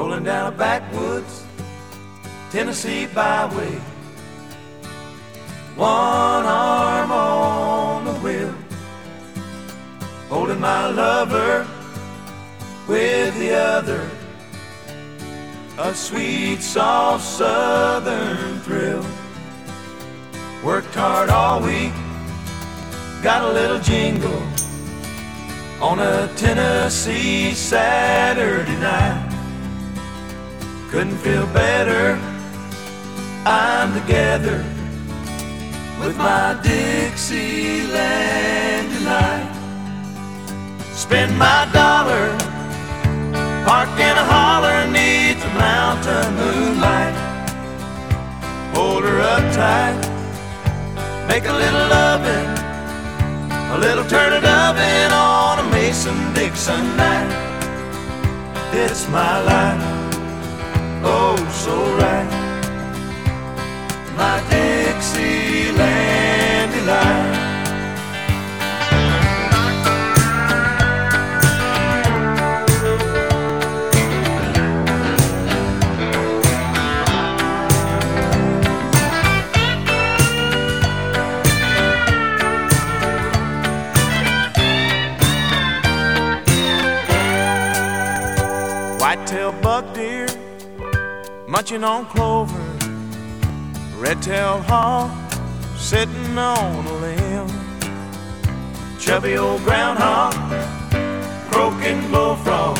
rolling down a backwoods Tennessee byway. One arm on the wheel, holding my lover with the other. A sweet, soft southern thrill. Worked hard all week, got a little jingle on a Tennessee Saturday night. Couldn't feel better, I'm together with my Dixieland tonight. Spend my dollar, park in a holler neath the mountain moonlight. Hold her up tight, make a little lovin', a little turtle dovin' on a Mason-Dixon night. It's my life, oh so right, my Dixieland delight. White-tailed buck deer munching on clover, red-tailed hawk sitting on a limb, chubby old groundhog, croaking bullfrog,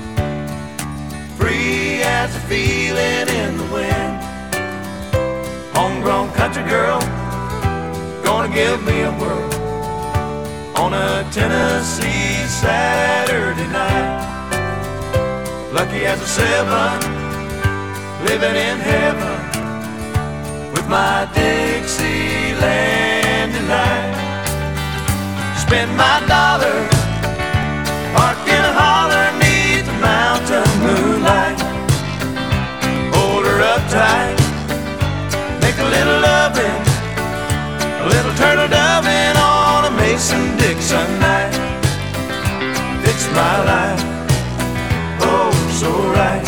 free as a feeling in the wind. Homegrown country girl, gonna give me a whirl on a Tennessee Saturday night. Lucky as a seven, living in heaven with my Dixieland delight. Spend my dollar, park in a holler neath the mountain moonlight. Hold her up tight, make a little lovin', a little turtle dovin' on a Mason-Dixon night. It's my life, oh so right,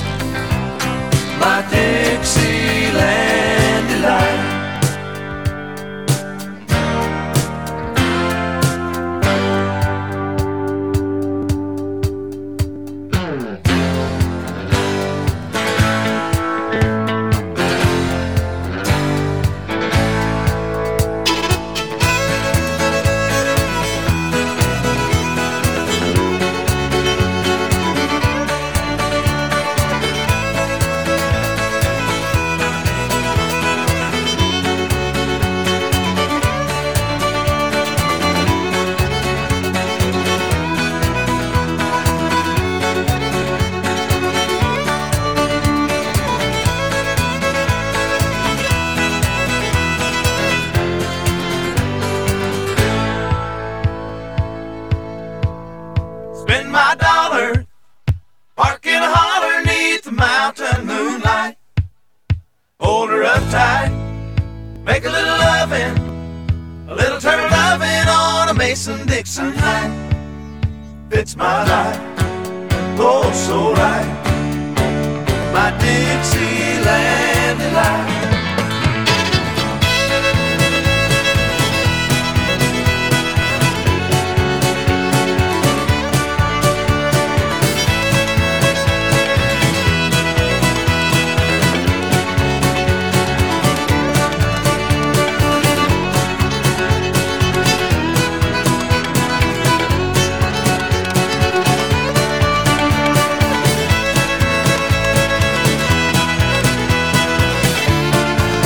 my Dixieland delight. Spend my dollar, park in a holler neath the mountain moonlight. Hold her up tight, make a little lovin', a little turtle dovin' on a Mason-Dixon night. Fits my life, oh so right, my Dixieland delight.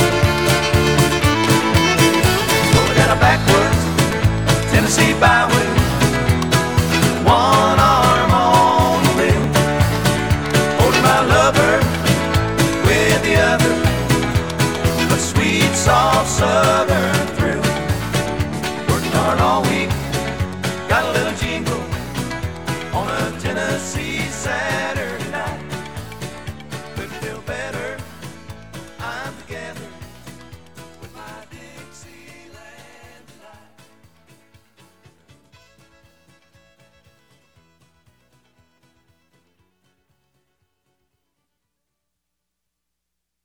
Tennessee byway.